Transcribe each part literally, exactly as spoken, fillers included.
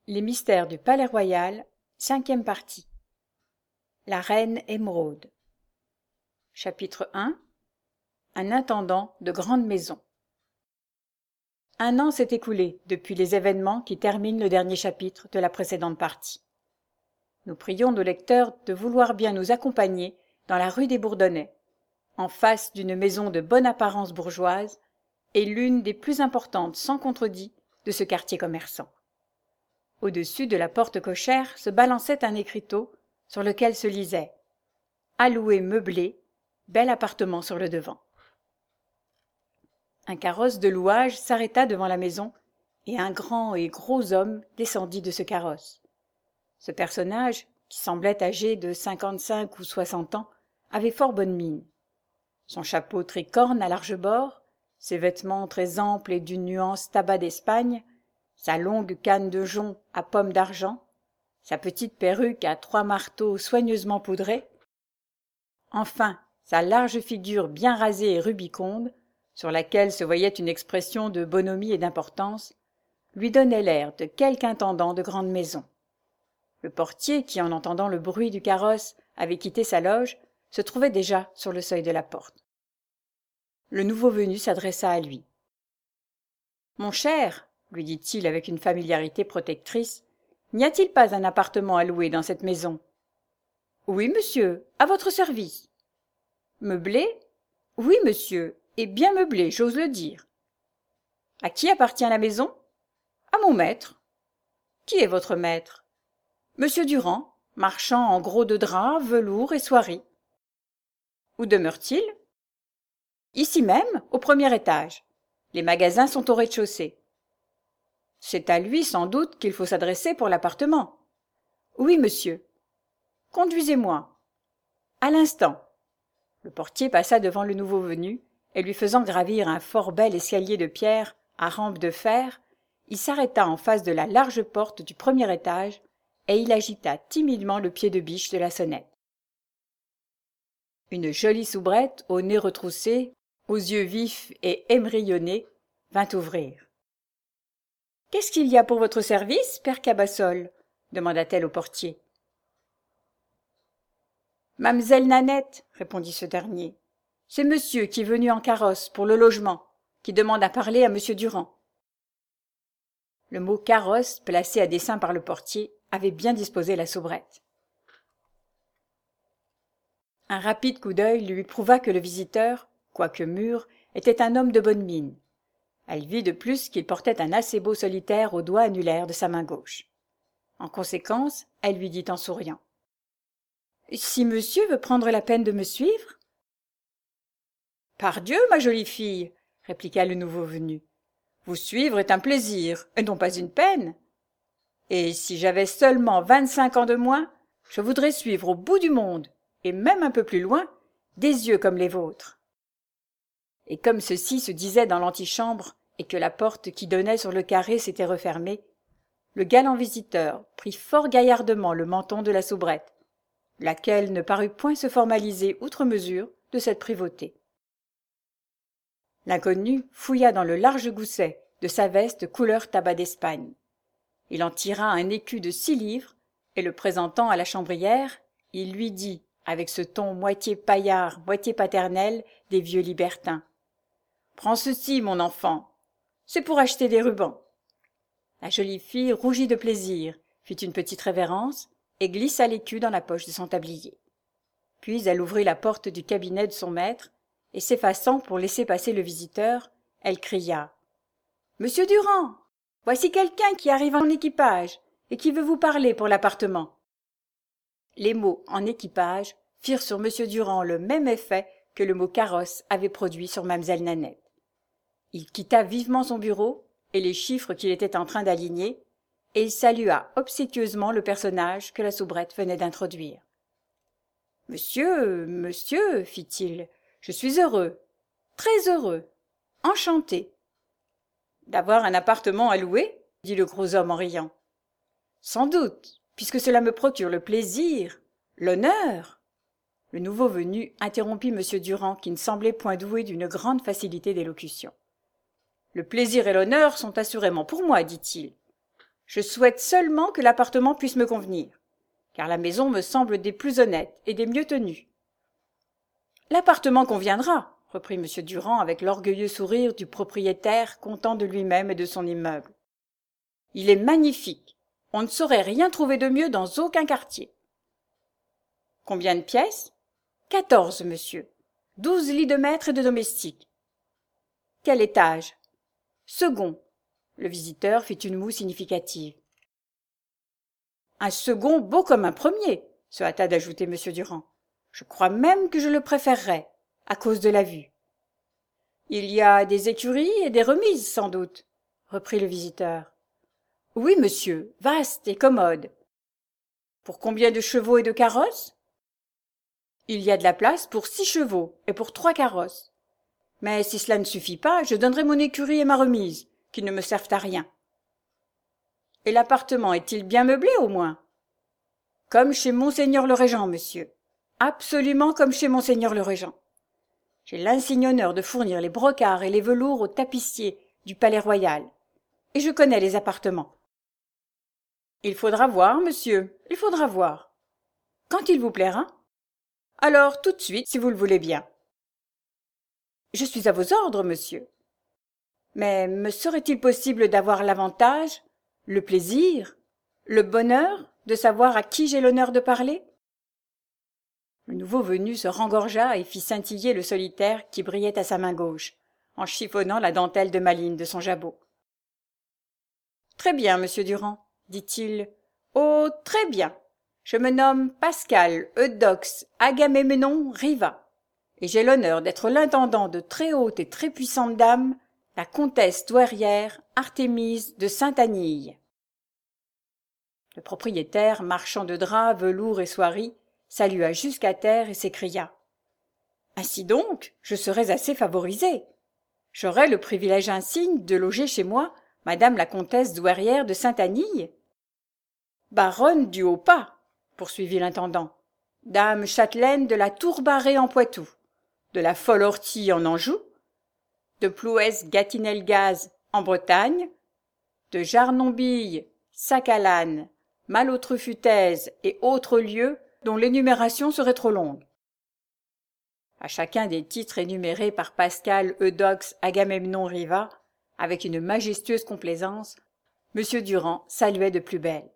Les mystères du Palais Royal, cinquième partie. La reine émeraude. Chapitre un. Un intendant de grande maison. Un an s'est écoulé depuis les événements qui terminent le dernier chapitre de la précédente partie. Nous prions nos lecteurs de vouloir bien nous accompagner dans la rue des Bourdonnais, en face d'une maison de bonne apparence bourgeoise et l'une des plus importantes sans contredit de ce quartier commerçant. Au-dessus de la porte cochère se balançait un écriteau sur lequel se lisait « Alloué meublé, bel appartement sur le devant ». Un carrosse de louage s'arrêta devant la maison et un grand et gros homme descendit de ce carrosse. Ce personnage, qui semblait âgé de cinquante-cinq ou soixante ans, avait fort bonne mine. Son chapeau tricorne à large bord, ses vêtements très amples et d'une nuance tabac d'Espagne, sa longue canne de jonc à pomme d'argent, sa petite perruque à trois marteaux soigneusement poudrée, enfin sa large figure bien rasée et rubiconde, sur laquelle se voyait une expression de bonhomie et d'importance, lui donnait l'air de quelque intendant de grande maison. Le portier, qui en entendant le bruit du carrosse avait quitté sa loge, se trouvait déjà sur le seuil de la porte. Le nouveau venu s'adressa à lui. « Mon cher, lui dit-il avec une familiarité protectrice, n'y a-t-il pas un appartement à louer dans cette maison ? Oui, monsieur, à votre service. Meublé ? Oui, monsieur, et bien meublé, j'ose le dire. À qui appartient la maison ? À mon maître. Qui est votre maître ? Monsieur Durand, marchand en gros de drap, velours et soieries. Où demeure-t-il ? Ici même, au premier étage. Les magasins sont au rez-de-chaussée. C'est à lui, sans doute, qu'il faut s'adresser pour l'appartement. Oui, monsieur. Conduisez-moi. À l'instant. Le portier passa devant le nouveau venu, et lui faisant gravir un fort bel escalier de pierre à rampe de fer, il s'arrêta en face de la large porte du premier étage, et il agita timidement le pied de biche de la sonnette. Une jolie soubrette, au nez retroussé, aux yeux vifs et émerillonnés, vint ouvrir. « Qu'est-ce qu'il y a pour votre service, père Cabassol ?» demanda-t-elle au portier. « Mamselle Nanette, » répondit ce dernier, « c'est monsieur qui est venu en carrosse pour le logement, qui demande à parler à monsieur Durand. » Le mot « carrosse », placé à dessein par le portier, avait bien disposé la soubrette. Un rapide coup d'œil lui prouva que le visiteur, quoique mûr, était un homme de bonne mine. Elle vit de plus qu'il portait un assez beau solitaire au doigt annulaire de sa main gauche. En conséquence, elle lui dit en souriant. « Si monsieur veut prendre la peine de me suivre ?» « Pardieu, ma jolie fille, » répliqua le nouveau venu, « vous suivre est un plaisir, et non pas une peine. Et si j'avais seulement vingt-cinq ans de moins, je voudrais suivre au bout du monde, et même un peu plus loin, des yeux comme les vôtres. » Et comme ceci se disait dans l'antichambre et que la porte qui donnait sur le carré s'était refermée, le galant visiteur prit fort gaillardement le menton de la soubrette, laquelle ne parut point se formaliser outre mesure de cette privauté. L'inconnu fouilla dans le large gousset de sa veste couleur tabac d'Espagne. Il en tira un écu de six livres et le présentant à la chambrière, il lui dit, avec ce ton moitié paillard, moitié paternel des vieux libertins. « Prends ceci, mon enfant. C'est pour acheter des rubans. » La jolie fille rougit de plaisir, fit une petite révérence et glissa l'écu dans la poche de son tablier. Puis elle ouvrit la porte du cabinet de son maître et s'effaçant pour laisser passer le visiteur, elle cria « Monsieur Durand, voici quelqu'un qui arrive en équipage et qui veut vous parler pour l'appartement. » Les mots « en équipage » firent sur monsieur Durand le même effet que le mot « carrosse » avait produit sur mamselle Nanette. Il quitta vivement son bureau et les chiffres qu'il était en train d'aligner, et il salua obséquieusement le personnage que la soubrette venait d'introduire. « Monsieur, monsieur, fit-il, je suis heureux, très heureux, enchanté. »« D'avoir un appartement à louer ?» dit le gros homme en riant. « Sans doute, puisque cela me procure le plaisir, l'honneur. » Le nouveau venu interrompit monsieur Durand qui ne semblait point doué d'une grande facilité d'élocution. « Le plaisir et l'honneur sont assurément pour moi, dit-il. Je souhaite seulement que l'appartement puisse me convenir, car la maison me semble des plus honnêtes et des mieux tenues. L'appartement conviendra, reprit M. Durand avec l'orgueilleux sourire du propriétaire content de lui-même et de son immeuble. Il est magnifique. On ne saurait rien trouver de mieux dans aucun quartier. Combien de pièces? Quatorze, monsieur. Douze lits de maître et de domestique. Quel étage? Second. Le visiteur fit une moue significative. Un second beau comme un premier, se hâta d'ajouter M. Durand. Je crois même que je le préférerais, à cause de la vue. Il y a des écuries et des remises, sans doute, reprit le visiteur. Oui, monsieur, vaste et commode. Pour combien de chevaux et de carrosses? Il y a de la place pour six chevaux et pour trois carrosses. Mais si cela ne suffit pas, je donnerai mon écurie et ma remise, qui ne me servent à rien. Et l'appartement est-il bien meublé, au moins? Comme chez Monseigneur le Régent, monsieur. Absolument comme chez Monseigneur le Régent. J'ai l'insigne honneur de fournir les brocarts et les velours aux tapissiers du Palais Royal. Et je connais les appartements. Il faudra voir, monsieur, il faudra voir. Quand il vous plaira? Alors, tout de suite, si vous le voulez bien. Je suis à vos ordres, monsieur. Mais me serait-il possible d'avoir l'avantage, le plaisir, le bonheur de savoir à qui j'ai l'honneur de parler? Le nouveau venu se rengorgea et fit scintiller le solitaire qui brillait à sa main gauche, en chiffonnant la dentelle de malines de son jabot. « Très bien, monsieur Durand, dit-il. « Oh, très bien. Je me nomme Pascal Eudoxe Agamemnon Riva, et j'ai l'honneur d'être l'intendant de très haute et très puissante dame, la comtesse douairière Artémise de Sainte-Anille. » Le propriétaire, marchand de draps, velours et soieries, salua jusqu'à terre et s'écria. « Ainsi donc, je serais assez favorisé. J'aurais le privilège insigne de loger chez moi madame la comtesse douairière de Sainte-Anille. Baronne du Haut-Pas, poursuivit l'intendant, dame châtelaine de la Tour-Barrée en Poitou, de la Folle-Ortie en Anjou, de Plouès-Gâtinais-le-Gaz en Bretagne, de Jarnombille, Sac-à-l'Âne, Malautre-Futaise et autres lieux dont l'énumération serait trop longue. À chacun des titres énumérés par Pascal Eudoxe Agamemnon Riva, avec une majestueuse complaisance, M. Durand saluait de plus belle.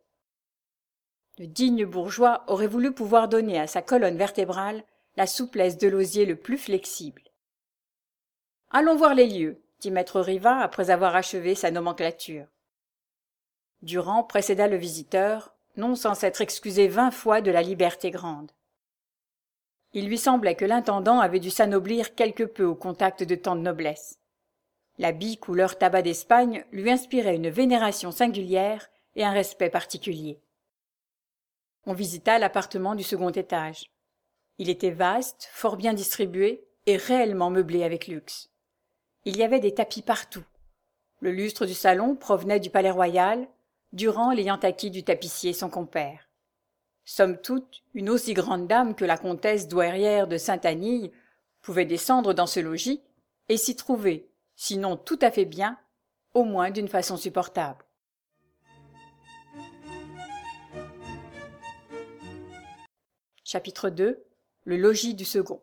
Le digne bourgeois aurait voulu pouvoir donner à sa colonne vertébrale la souplesse de l'osier le plus flexible. « Allons voir les lieux, » dit maître Riva après avoir achevé sa nomenclature. Durand précéda le visiteur, non sans s'être excusé vingt fois de la liberté grande. Il lui semblait que l'intendant avait dû s'anoblir quelque peu au contact de tant de noblesse. L'habit couleur tabac d'Espagne lui inspirait une vénération singulière et un respect particulier. On visita l'appartement du second étage. Il était vaste, fort bien distribué et réellement meublé avec luxe. Il y avait des tapis partout. Le lustre du salon provenait du Palais Royal, Durand l'ayant acquis du tapissier son compère. Somme toute, une aussi grande dame que la comtesse douairière de Sainte-Anille pouvait descendre dans ce logis et s'y trouver, sinon tout à fait bien, au moins d'une façon supportable. Chapitre deux. Le logis du second.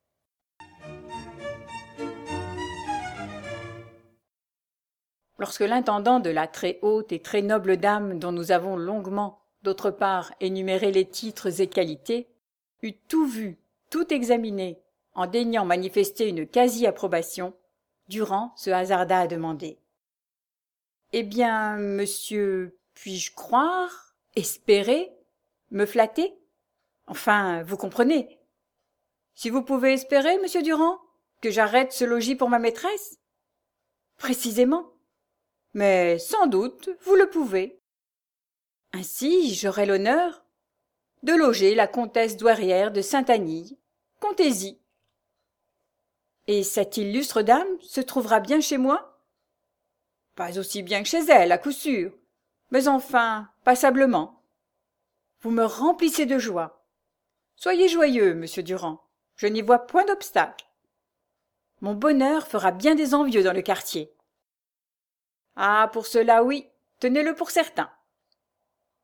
Lorsque l'intendant de la très haute et très noble dame dont nous avons longuement, d'autre part, énuméré les titres et qualités, eut tout vu, tout examiné, en daignant manifester une quasi-approbation, Durand se hasarda à demander. « Eh bien, monsieur, puis-je croire, espérer, me flatter? Enfin, vous comprenez. Si vous pouvez espérer, monsieur Durand, que j'arrête ce logis pour ma maîtresse? Précisément. Mais sans doute, vous le pouvez. Ainsi, j'aurai l'honneur de loger la comtesse douairière de Sainte-Anille. Comptez-y. Et cette illustre dame se trouvera bien chez moi? Pas aussi bien que chez elle, à coup sûr, mais enfin, passablement. Vous me remplissez de joie. Soyez joyeux, monsieur Durand, je n'y vois point d'obstacle. Mon bonheur fera bien des envieux dans le quartier. Ah, pour cela, oui, tenez-le pour certain.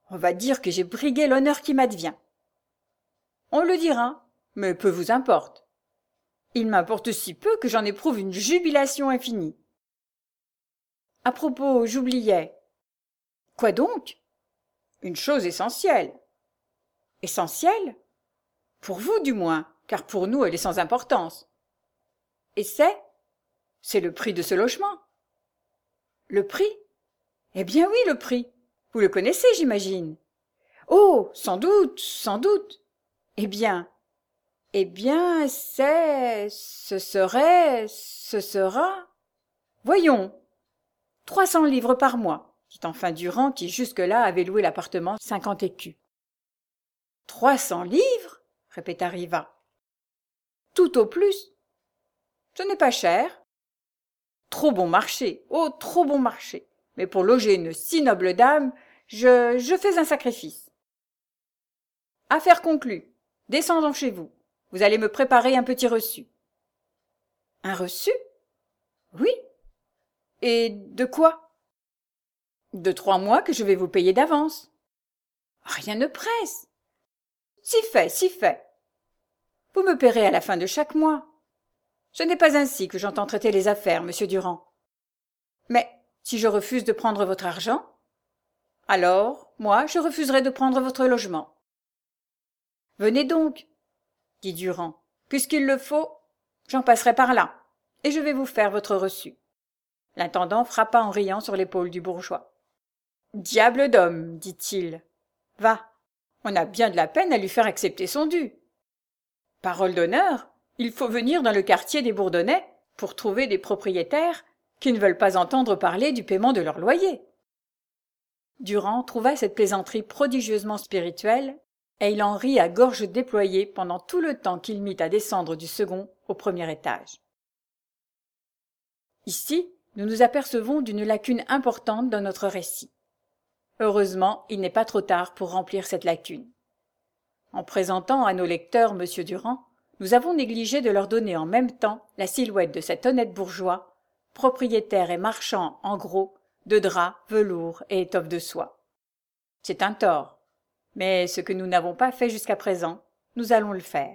On va dire que j'ai brigué l'honneur qui m'advient. On le dira, mais peu vous importe. Il m'importe si peu que j'en éprouve une jubilation infinie. À propos, j'oubliais. Quoi donc? Une chose essentielle. Essentielle? Pour vous, du moins, car pour nous, elle est sans importance. Et c'est? C'est le prix de ce logement. Le prix? Eh bien oui, le prix. Vous le connaissez, j'imagine. Oh, sans doute, sans doute. Eh bien, eh bien, c'est, ce serait, ce sera. Voyons, trois cents livres par mois, dit enfin Durand, qui jusque-là avait loué l'appartement cinquante écus. Trois cents livres? Répéta Riva. Tout au plus. Ce n'est pas cher. Trop bon marché, oh, trop bon marché. Mais pour loger une si noble dame, je, je fais un sacrifice. Affaire conclue. Descendons chez vous. Vous allez me préparer un petit reçu. Un reçu? Oui. Et de quoi? De trois mois que je vais vous payer d'avance. Rien ne presse. Si fait, si fait. Vous me paierez à la fin de chaque mois. Ce n'est pas ainsi que j'entends traiter les affaires, monsieur Durand. Mais si je refuse de prendre votre argent, alors, moi, je refuserai de prendre votre logement. Venez donc, dit Durand. Puisqu'il le faut, j'en passerai par là, et je vais vous faire votre reçu. L'intendant frappa en riant sur l'épaule du bourgeois. Diable d'homme, dit-il. Va, on a bien de la peine à lui faire accepter son dû. Parole d'honneur, il faut venir dans le quartier des Bourdonnais pour trouver des propriétaires qui ne veulent pas entendre parler du paiement de leur loyer. Durand trouva cette plaisanterie prodigieusement spirituelle, et il en rit à gorge déployée pendant tout le temps qu'il mit à descendre du second au premier étage. Ici, nous nous apercevons d'une lacune importante dans notre récit. Heureusement, il n'est pas trop tard pour remplir cette lacune. En présentant à nos lecteurs M. Durand, nous avons négligé de leur donner en même temps la silhouette de cet honnête bourgeois, propriétaire et marchand, en gros, de draps, velours et étoffes de soie. C'est un tort, mais ce que nous n'avons pas fait jusqu'à présent, nous allons le faire.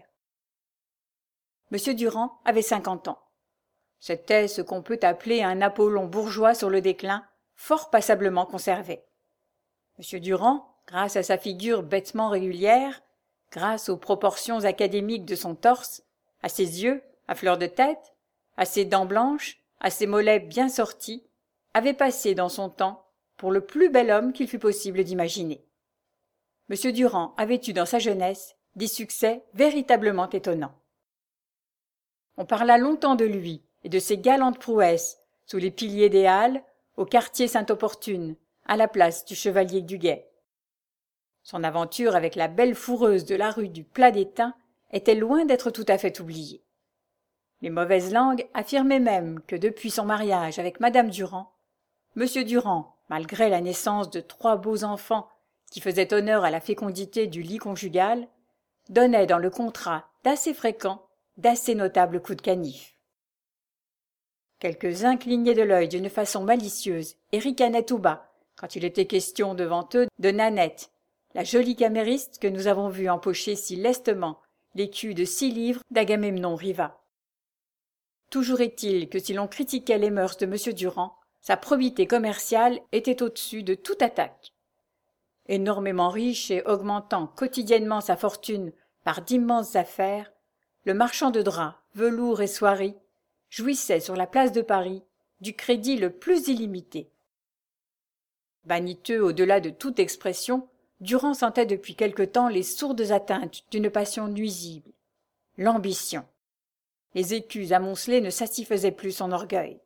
M. Durand avait cinquante ans. C'était ce qu'on peut appeler un Apollon bourgeois sur le déclin, fort passablement conservé. M. Durand, grâce à sa figure bêtement régulière, grâce aux proportions académiques de son torse, à ses yeux, à fleur de tête, à ses dents blanches, à ses mollets bien sortis, avait passé dans son temps pour le plus bel homme qu'il fût possible d'imaginer. M. Durand avait eu dans sa jeunesse des succès véritablement étonnants. On parla longtemps de lui et de ses galantes prouesses sous les piliers des Halles, au quartier Sainte-Opportune, à la place du Chevalier du Guet. Son aventure avec la belle foureuse de la rue du Plat d'Étain était loin d'être tout à fait oubliée. Les mauvaises langues affirmaient même que depuis son mariage avec Madame Durand, M. Durand, malgré la naissance de trois beaux enfants qui faisaient honneur à la fécondité du lit conjugal, donnait dans le contrat d'assez fréquents, d'assez notables coups de canif. Quelques-uns clignaient de l'œil d'une façon malicieuse et ricanaient tout bas quand il était question devant eux de Nanette, la jolie camériste que nous avons vue empocher si lestement l'écu de six livres d'Agamemnon Riva. Toujours est-il que si l'on critiquait les mœurs de M. Durand, sa probité commerciale était au-dessus de toute attaque. Énormément riche et augmentant quotidiennement sa fortune par d'immenses affaires, le marchand de draps, velours et soieries jouissait sur la place de Paris du crédit le plus illimité. Vaniteux au-delà de toute expression, Durand sentait depuis quelque temps les sourdes atteintes d'une passion nuisible, l'ambition. Les écus amoncelés ne satisfaisaient plus son orgueil.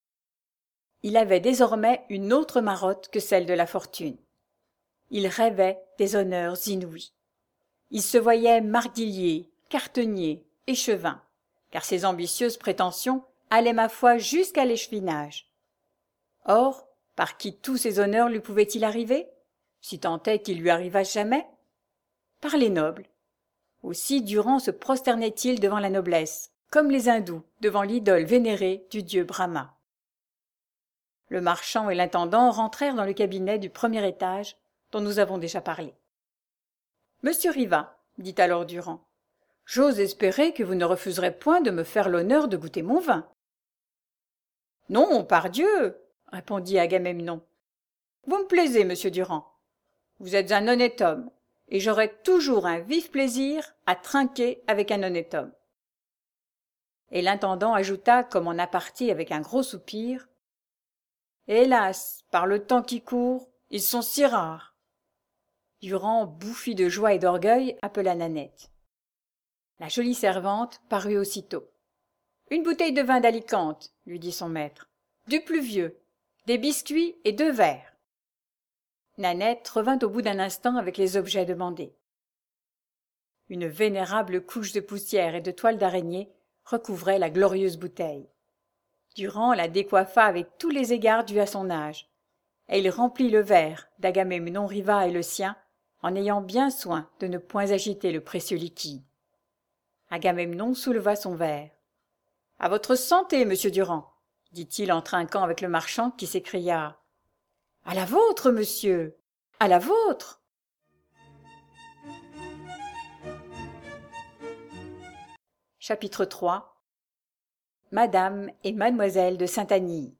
Il avait désormais une autre marotte que celle de la fortune. Il rêvait des honneurs inouïs. Il se voyait marguillier, cartonnier, échevin, car ses ambitieuses prétentions allaient ma foi jusqu'à l'échevinage. Or, par qui tous ces honneurs lui pouvaient-ils arriver, si tant est qu'il lui arrivât jamais? Par les nobles. Aussi Durand se prosternait-il devant la noblesse, comme les hindous devant l'idole vénérée du dieu Brahma. Le marchand et l'intendant rentrèrent dans le cabinet du premier étage, dont nous avons déjà parlé. « Monsieur Riva, dit alors Durand, j'ose espérer que vous ne refuserez point de me faire l'honneur de goûter mon vin. »« Non, pardieu, répondit Agamemnon. Vous me plaisez, monsieur Durand. Vous êtes un honnête homme, et j'aurai toujours un vif plaisir à trinquer avec un honnête homme. » Et l'intendant ajouta, comme en aparté avec un gros soupir, « Hélas, par le temps qui court, ils sont si rares. » Durand, bouffi de joie et d'orgueil, appela Nanette. La jolie servante parut aussitôt. « Une bouteille de vin d'Alicante, lui dit son maître. Du plus vieux, des biscuits et deux verres. » Nanette revint au bout d'un instant avec les objets demandés. Une vénérable couche de poussière et de toile d'araignée recouvrait la glorieuse bouteille. Durand la décoiffa avec tous les égards dus à son âge, et il remplit le verre d'Agamemnon Riva et le sien, en ayant bien soin de ne point agiter le précieux liquide. Agamemnon souleva son verre. « À votre santé, monsieur Durand !» dit-il en trinquant avec le marchand qui s'écria. « À la vôtre, monsieur, à la vôtre !» Chapitre trois. Madame et Mademoiselle de Saint-Agny.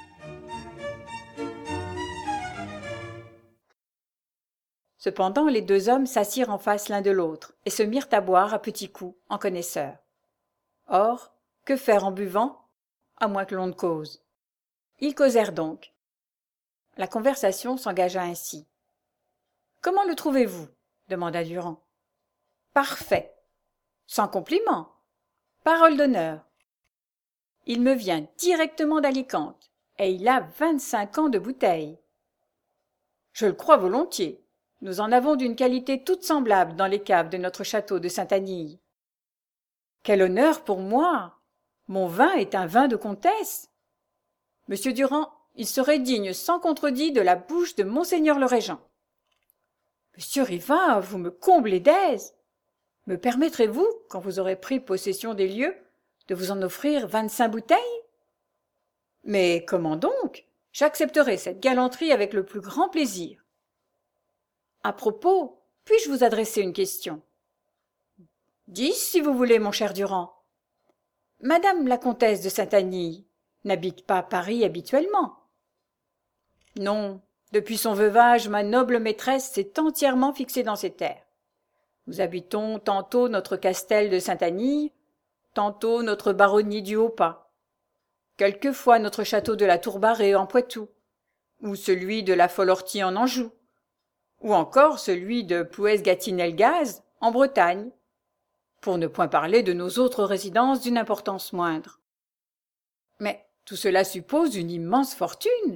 Cependant, les deux hommes s'assirent en face l'un de l'autre et se mirent à boire à petits coups, en connaisseurs. Or, que faire en buvant, à moins que l'on ne cause? Ils causèrent donc. La conversation s'engagea ainsi. « Comment le trouvez-vous » demanda Durand. « Parfait. Sans compliment. Parole d'honneur. Il me vient directement d'Alicante, et il a vingt-cinq ans de bouteille. »« Je le crois volontiers. Nous en avons d'une qualité toute semblable dans les caves de notre château de Saint-Agny. »« Quel honneur pour moi! Mon vin est un vin de comtesse. Monsieur Durand, il serait digne sans contredit de la bouche de monseigneur le régent. »« Monsieur Riva, vous me comblez d'aise. Me permettrez-vous, quand vous aurez pris possession des lieux, de vous en offrir vingt-cinq bouteilles? »« Mais comment donc? J'accepterai cette galanterie avec le plus grand plaisir. »« À propos, puis-je vous adresser une question? »« Dix, si vous voulez, mon cher Durand. Madame la comtesse de Saint-Agny n'habite pas Paris habituellement. »« Non, depuis son veuvage, ma noble maîtresse s'est entièrement fixée dans ces terres. Nous habitons tantôt notre castel de Saint-Agny, tantôt notre baronnie du Haut-Pas, quelquefois notre château de la Tour-Barrée en Poitou, ou celui de la Folle-Ortie en Anjou, ou encore celui de Plouès-Gâtinais-le-Gaz en Bretagne, pour ne point parler de nos autres résidences d'une importance moindre. Mais tout cela suppose une immense fortune.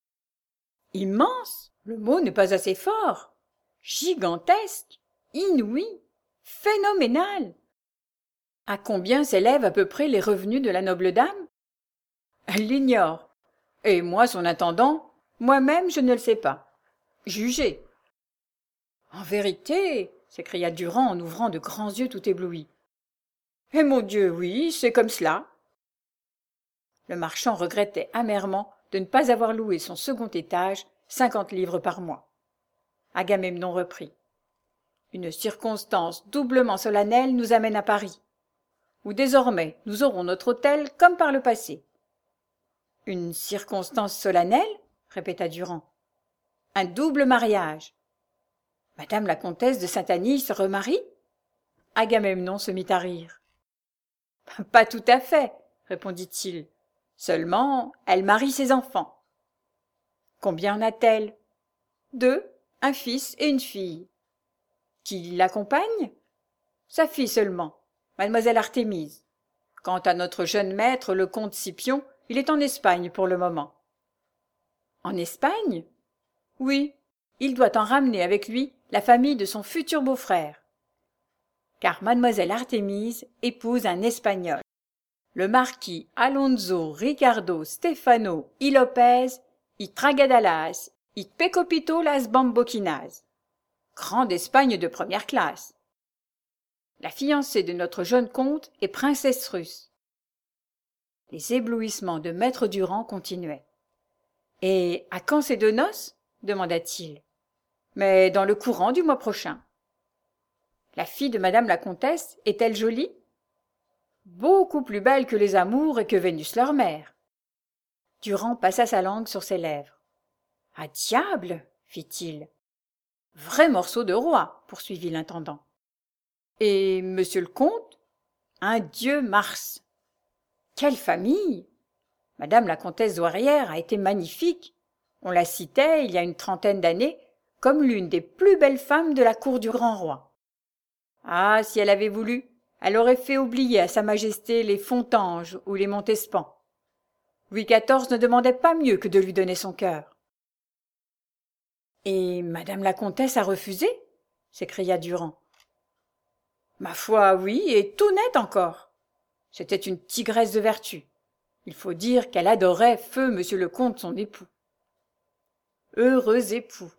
Immense, le mot n'est pas assez fort. Gigantesque, inouï, phénoménal. À combien s'élèvent à peu près les revenus de la noble dame? Elle l'ignore. Et moi, son intendant, moi-même je ne le sais pas. Jugez. En vérité, s'écria Durand en ouvrant de grands yeux tout éblouis. Eh mon Dieu, oui, c'est comme cela. Le marchand regrettait amèrement de ne pas avoir loué son second étage cinquante livres par mois. Agamemnon reprit. Une circonstance doublement solennelle nous amène à Paris, où désormais nous aurons notre hôtel comme par le passé. Une circonstance solennelle, répéta Durand. Un double mariage. Madame la comtesse de Saint-Agny se remarie? Agamemnon se mit à rire. Pas tout à fait, répondit-il. Seulement, elle marie ses enfants. Combien en a-t-elle? Deux, un fils et une fille. Qui l'accompagne? Sa fille seulement, mademoiselle Artémise. Quant à notre jeune maître, le comte Scipion, il est en Espagne pour le moment. En Espagne? Oui, il doit en ramener avec lui la famille de son futur beau-frère. Car mademoiselle Artémise épouse un Espagnol, le marquis Alonso Ricardo Stefano y Lopez y Tragadalas y Pecopito las Bamboquinas, grand d'Espagne de première classe. La fiancée de notre jeune comte est princesse russe. Les éblouissements de maître Durand continuaient. « Et à quand ces deux noces » demanda-t-il. mais dans le courant du mois prochain. La fille de madame la comtesse est-elle jolie? Beaucoup plus belle que les amours et que Vénus leur mère. Durand passa sa langue sur ses lèvres. Ah diable, fit-il. Vrai morceau de roi, poursuivit l'intendant. Et monsieur le comte? Un dieu Mars. Quelle famille! Madame la comtesse douairière a été magnifique. On la citait, il y a une trentaine d'années, comme l'une des plus belles femmes de la cour du grand roi. Ah, si elle avait voulu, elle aurait fait oublier à sa majesté les Fontanges ou les Montespan. Louis quatorze ne demandait pas mieux que de lui donner son cœur. Et madame la comtesse a refusé? S'écria Durand. Ma foi, oui, et tout net encore. C'était une tigresse de vertu. Il faut dire qu'elle adorait feu monsieur le comte son époux. Heureux époux.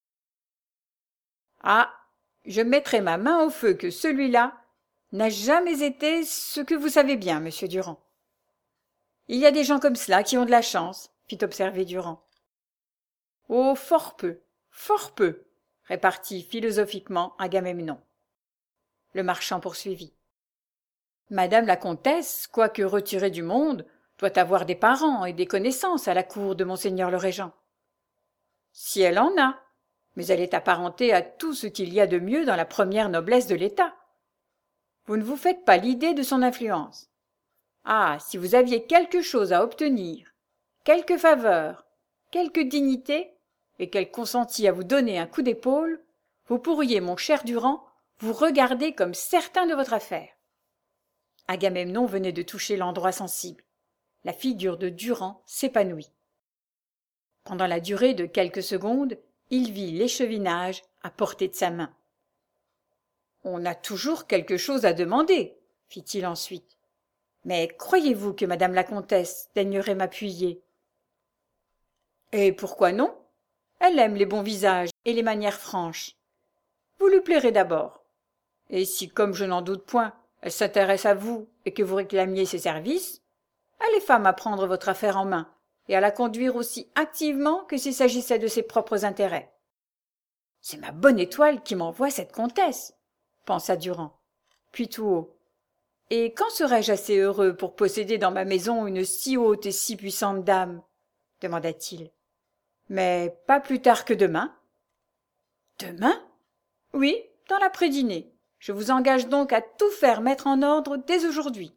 Ah, je mettrai ma main au feu que celui-là n'a jamais été ce que vous savez bien, monsieur Durand. Il y a des gens comme cela qui ont de la chance, fit observer Durand. Oh, fort peu, fort peu, répartit philosophiquement Agamemnon. Le marchand poursuivit. Madame la comtesse, quoique retirée du monde, doit avoir des parents et des connaissances à la cour de monseigneur le régent. Si elle en a, mais elle est apparentée à tout ce qu'il y a de mieux dans la première noblesse de l'État. Vous ne vous faites pas l'idée de son influence. Ah, si vous aviez quelque chose à obtenir, quelque faveur, quelque dignité, et qu'elle consentît à vous donner un coup d'épaule, vous pourriez, mon cher Durand, vous regarder comme certain de votre affaire. Agamemnon venait de toucher l'endroit sensible. La figure de Durand s'épanouit. Pendant la durée de quelques secondes, il vit l'échevinage à portée de sa main. « On a toujours quelque chose à demander, » fit-il ensuite. « Mais croyez-vous que madame la comtesse daignerait m'appuyer ?»« Et pourquoi non? Elle aime les bons visages et les manières franches. Vous lui plairez d'abord. Et si, comme je n'en doute point, elle s'intéresse à vous et que vous réclamiez ses services, elle est femme à prendre votre affaire en main et à la conduire aussi activement que s'il s'agissait de ses propres intérêts. C'est ma bonne étoile qui m'envoie cette comtesse, pensa Durand. Puis tout haut. Et quand serais-je assez heureux pour posséder dans ma maison une si haute et si puissante dame? Demanda-t-il. Mais pas plus tard que demain. Demain? Oui, dans l'après-dînée. Je vous engage donc à tout faire mettre en ordre dès aujourd'hui.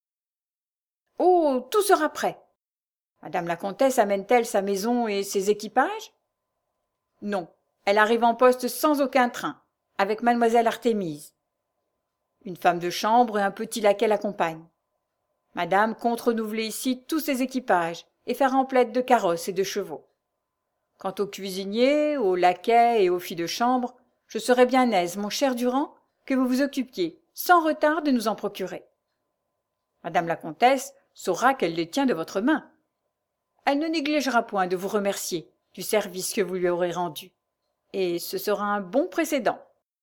Oh, tout sera prêt. Madame la comtesse amène-t-elle sa maison et ses équipages? Non, elle arrive en poste sans aucun train, avec mademoiselle Artémise. Une femme de chambre et un petit laquais l'accompagnent. Madame compte renouveler ici tous ses équipages et faire emplette de carrosses et de chevaux. Quant aux cuisiniers, aux laquais et aux filles de chambre, je serais bien aise, mon cher Durand, que vous vous occupiez, sans retard, de nous en procurer. Madame la comtesse saura qu'elle les tient de votre main. Elle ne négligera point de vous remercier du service que vous lui aurez rendu. Et ce sera un bon précédent.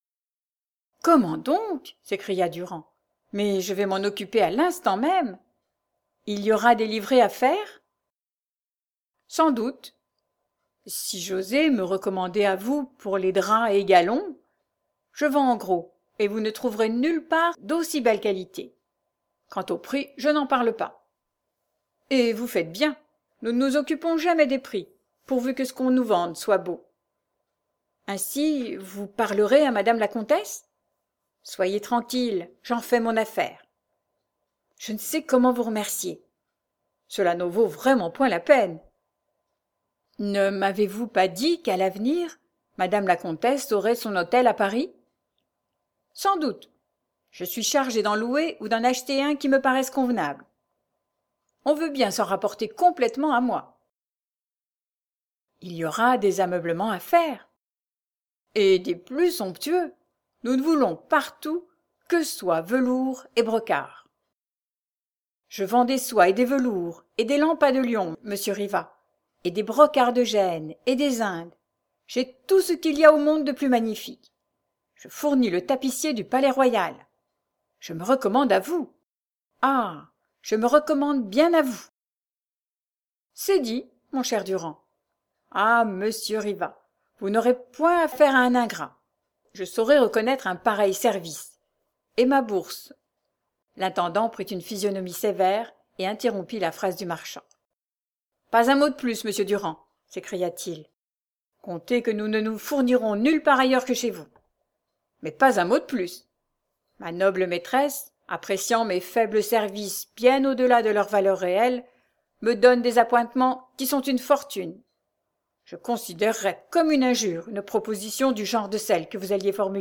« Comment donc ?» s'écria Durand. « Mais je vais m'en occuper à l'instant même. Il y aura des livrées à faire ?»« Sans doute. Si j'osais me recommander à vous pour les draps et galons, je vends en gros, et vous ne trouverez nulle part d'aussi belle qualité. Quant au prix, je n'en parle pas. Et vous faites bien. Nous ne nous occupons jamais des prix, pourvu que ce qu'on nous vende soit beau. Ainsi, vous parlerez à madame la comtesse? Soyez tranquille, j'en fais mon affaire. Je ne sais comment vous remercier. Cela n'en vaut vraiment point la peine. Ne m'avez-vous pas dit qu'à l'avenir, madame la comtesse aurait son hôtel à Paris? Sans doute. Je suis chargé d'en louer ou d'en acheter un qui me paraisse convenable. On veut bien s'en rapporter complètement à moi. Il y aura des ameublements à faire. Et des plus somptueux. Nous ne voulons partout que soie, velours et brocart. Je vends des soies et des velours, et des lampes de Lyon, monsieur Riva, et des brocarts de Gênes, et des Indes. J'ai tout ce qu'il y a au monde de plus magnifique. Je fournis le tapissier du Palais-Royal. Je me recommande à vous. Ah, je me recommande bien à vous. C'est dit, mon cher Durand. Ah, monsieur Riva, Vous n'aurez point affaire à un ingrat. Je saurai reconnaître un pareil service. Et ma bourse ?» L'intendant prit une physionomie sévère et interrompit la phrase du marchand. « Pas un mot de plus, monsieur Durand, » s'écria-t-il. « Comptez que nous ne nous fournirons nulle part ailleurs que chez vous. Mais pas un mot de plus. Ma noble maîtresse, appréciant mes faibles services bien au-delà de leur valeur réelle, me donne des appointements qui sont une fortune. Je considérerais comme une injure une proposition du genre de celle que vous alliez formuler. »«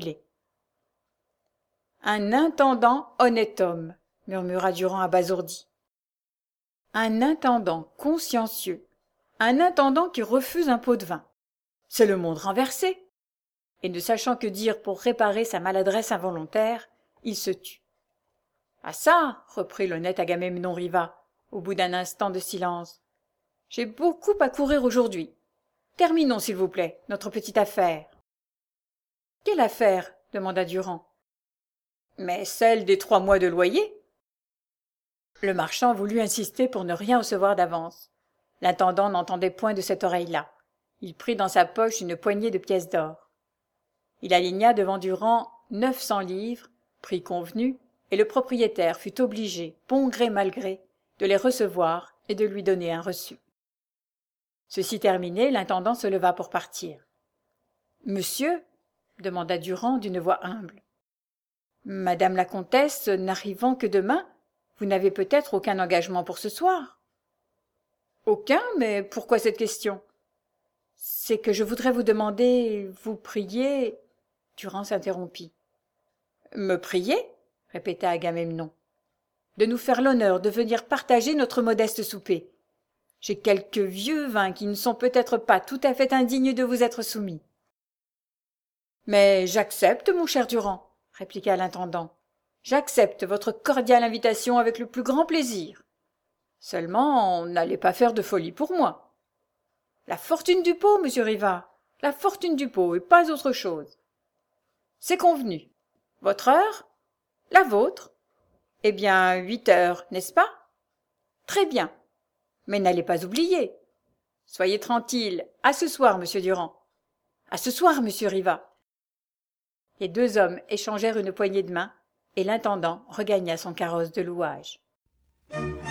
Un intendant honnête homme, » murmura Durand abasourdi. « Un intendant consciencieux, un intendant qui refuse un pot de vin. C'est le monde renversé. » Et ne sachant que dire pour réparer sa maladresse involontaire, il se tut. « Ah ça !» reprit l'honnête Agamemnon Riva, au bout d'un instant de silence. « J'ai beaucoup à courir aujourd'hui. Terminons, s'il vous plaît, notre petite affaire. »« Quelle affaire ?» demanda Durand. « Mais celle des trois mois de loyer. » Le marchand voulut insister pour ne rien recevoir d'avance. L'intendant n'entendait point de cette oreille-là. Il prit dans sa poche une poignée de pièces d'or. Il aligna devant Durand neuf cents livres, prix convenu, et le propriétaire fut obligé, bon gré mal gré, de les recevoir et de lui donner un reçu. Ceci terminé, l'intendant se leva pour partir. « Monsieur ?» demanda Durand d'une voix humble. « Madame la comtesse n'arrivant que demain, vous n'avez peut-être aucun engagement pour ce soir ?»« Aucun, mais pourquoi cette question ?»« C'est que je voudrais vous demander, vous prier… » Durand s'interrompit. « Me prier ?» répéta Agamemnon. « De nous faire l'honneur de venir partager notre modeste souper. J'ai quelques vieux vins qui ne sont peut-être pas tout à fait indignes de vous être soumis. »« Mais j'accepte, mon cher Durand, » répliqua l'intendant. « J'accepte votre cordiale invitation avec le plus grand plaisir. Seulement, n'allez pas faire de folie pour moi. La fortune du pot, monsieur Riva, la fortune du pot et pas autre chose. C'est convenu. Votre heure ? La vôtre ? Eh bien, huit heures, n'est-ce pas ? Très bien. Mais n'allez pas oublier. Soyez tranquille. À ce soir, monsieur Durand. À ce soir, monsieur Riva. » Les deux hommes échangèrent une poignée de main et l'intendant regagna son carrosse de louage.